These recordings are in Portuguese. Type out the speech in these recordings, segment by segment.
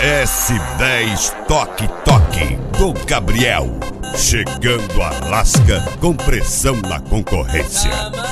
S10 Toque Toque do Gabriel. Chegando a lasca com pressão na concorrência.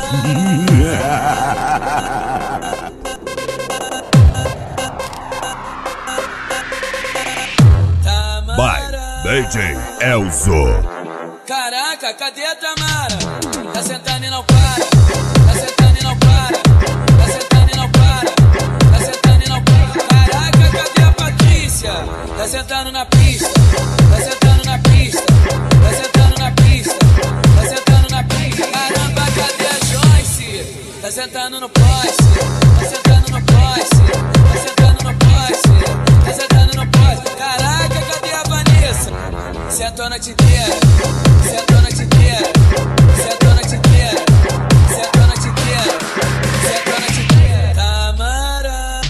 Vai, DJ Elzo. Caraca, cadê a Tamara? Tá sentando e não para. Tá sentando e não para. Tá sentando e não para. Tá sentando e não para. Caraca, cadê a Patrícia? Tá sentando na pista. Tá sentando na pista. Tá sentando na pista. Tá sentando na pista. Caramba, cadê a Joyce? Tá sentando no poste. Tá sentando no poste. Tá sentando no poste. Tá sentando no poste. Caraca, cadê a Vanessa? Sentou a noite inteira. Sentou a noite inteira. Sentou a noite inteira. Sentou a noite inteira. Sentou a noite inteira. Tamara.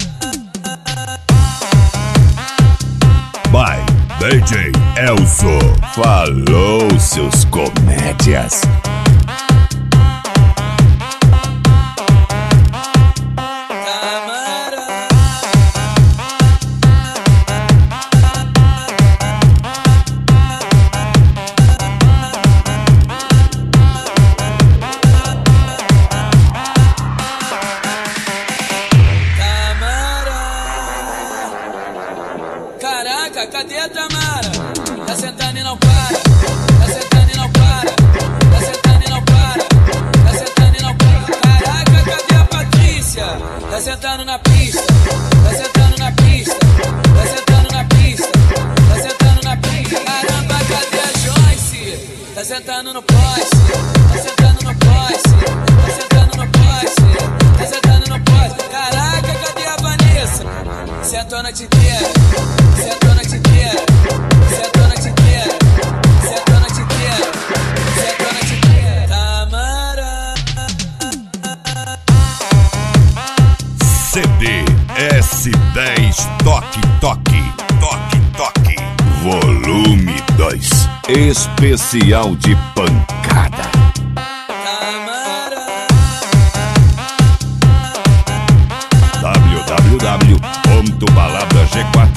Vai, DJ Elzo. Falou, seus comédias. Caraca, cadê a Tamara? Tá sentando e não para. Tá sentando e não para. Tá sentando e não para. Tá sentando e não para. Caraca, cadê a Patrícia? Tá sentando na pista. Tá sentando na pista. Tá sentando na pista. Tá sentando na pista. Caramba, cadê a Joyce? Tá sentando no poste. Tá sentando no poste. Tá sentando no poste. Tá sentando no poste. Caraca, cadê a Vanessa? Sentou a noite inteira. Sentou a noite inteira. Sentou a noite inteira. Sentou a noite inteira. Sentou a noite inteira. Tamara. CD S10 Toque Toque. Toque Toque. Volume 2. Especial de pancada. Tamara. www.baladag4